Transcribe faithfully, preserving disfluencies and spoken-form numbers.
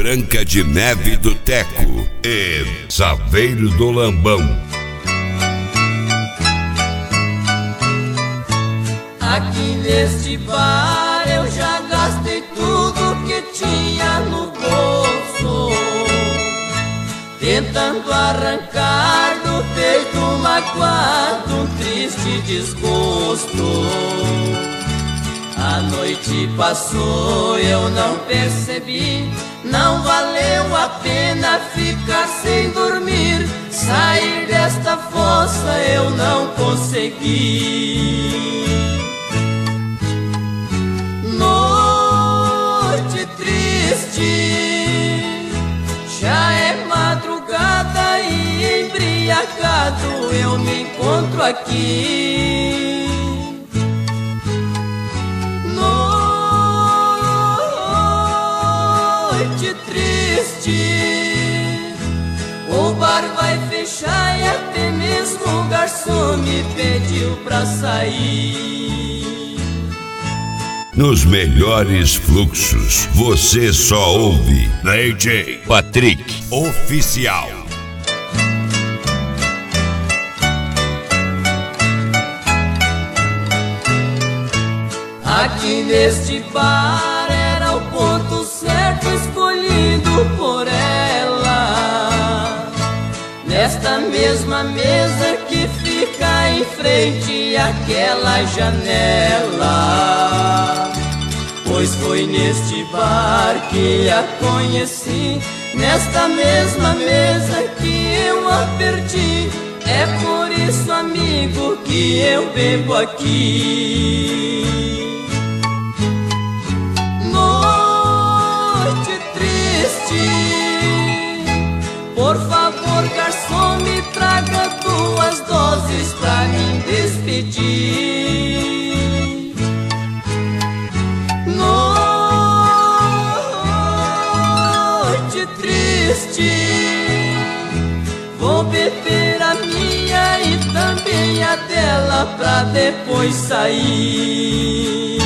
Branca de Neve do Teco e Saveiro do Lambão. Aqui neste bar eu já gastei tudo que tinha no bolso, tentando arrancar do peito magoado um triste desgosto. A noite passou, eu não percebi, não valeu a pena ficar sem dormir. Sair desta fossa eu não consegui. Noite triste, já é madrugada e embriagado eu me encontro aqui. Noite triste, o bar vai fechar e até mesmo o garçom me pediu pra sair. Nos melhores fluxos, você só ouve D J Patrick Oficial. Aqui neste bar era o ponto certo escolhido por ela, nesta mesma mesa que fica em frente àquela janela. Pois foi neste bar que a conheci, nesta mesma mesa que eu a perdi. É por isso, amigo, que eu bebo aqui. Noite triste, por favor, garçom, me traga duas doses pra me despedir. Noite triste, vou beber a minha e também a dela pra depois sair.